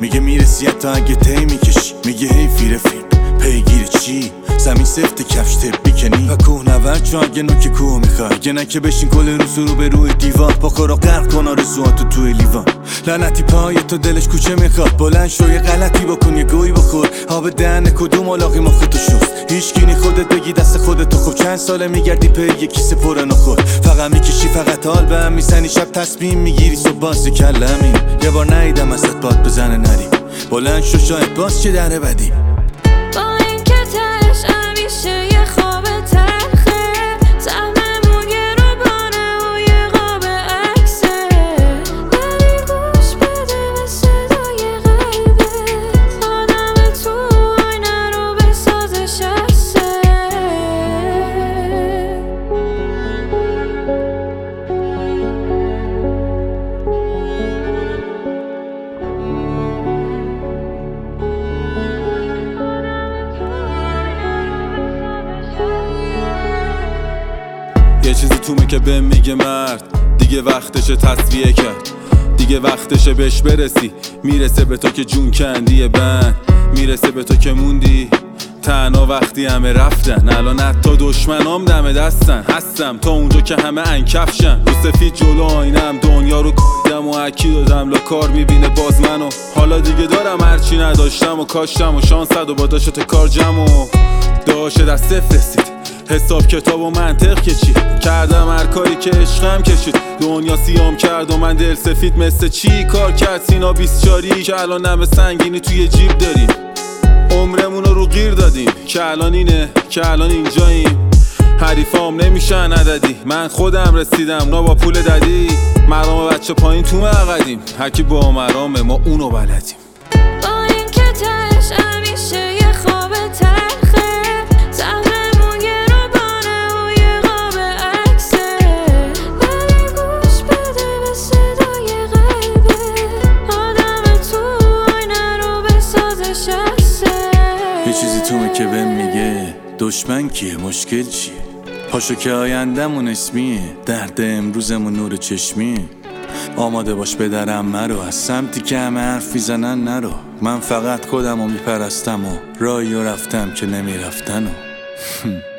میگه میرسی حتی اگه تی میکشی. میگه حیفی رفیق پیگیر چی؟ زمین سفت کفش تبی کنی و کوه نورد چون اگه نوک کوه میخوای اگه نکه بشین کل روز رو به روی دیوان پاکارا غرق کن آرزوهاتو توی لیوان. لعنتی پای تو دلش کوچه میخواد بلند شو یه غلطی بکن یه گوی بخور آب دهن کدوم علاقی مختو شست. هیچکی خودت بگی دست خودتو خب چند ساله میگردی پی یه کیسه پر نخور فقط میکشی فقط حال به هم میزنی شب تصمیم میگیری صبح باز کلمی. یه بار نیدم ازت باد بزنه نری بلند شو شاید باز چه دره بدی. یه چیزی تومه که بهم میگه مرد دیگه وقتشه تصفیه کرد. دیگه وقتشه بهش برسی. میرسه به تو که جون کندی بند میرسه به تو که موندی تنها وقتی همه رفتن. الان حتی دشمنام دم دستن. هستم تا اونجا که همه انکفشن. رو سفید جلو آینم دنیا رو کردم و اکی دادم کار میبینه باز منو. حالا دیگه دارم هرچی نداشتم و کاشتم و شانس و با داشت کار جمع و داشت دست صفر رسید. حساب کتاب و منطق که چی کردم هر کاری که عشقم کشید. دنیا سیام کرد و من دل سفید مثل چی کار کرد سینا 24 که الان نمه سنگینی توی جیب داریم. عمرمون رو گیر دادیم که الان اینه که الان اینجاییم. حریفام نمیشن عددی من خودم رسیدم اونا با پول ددی. مرام بچه پایین تو مقدیم هرکی با مرامه ما اونو بلدیم. با این که تش همیشه یه خواب تلخه زهرمون گروبانه و یه قاب عکسه ولی گوش بده به صدای قلبه آدم تو آینه رو بسازش هسته. یه چیزی تومه که بهم میگه دشمن کیه مشکل چیه پاشو که آیندمون اسمیه درد امروزمون نور چشمیه. آماده باش به درم مرو از سمتی که همه حرف میزنن نرو. من فقط خودم رو میپرستم و راهی رو رفتم که نمیرفتن و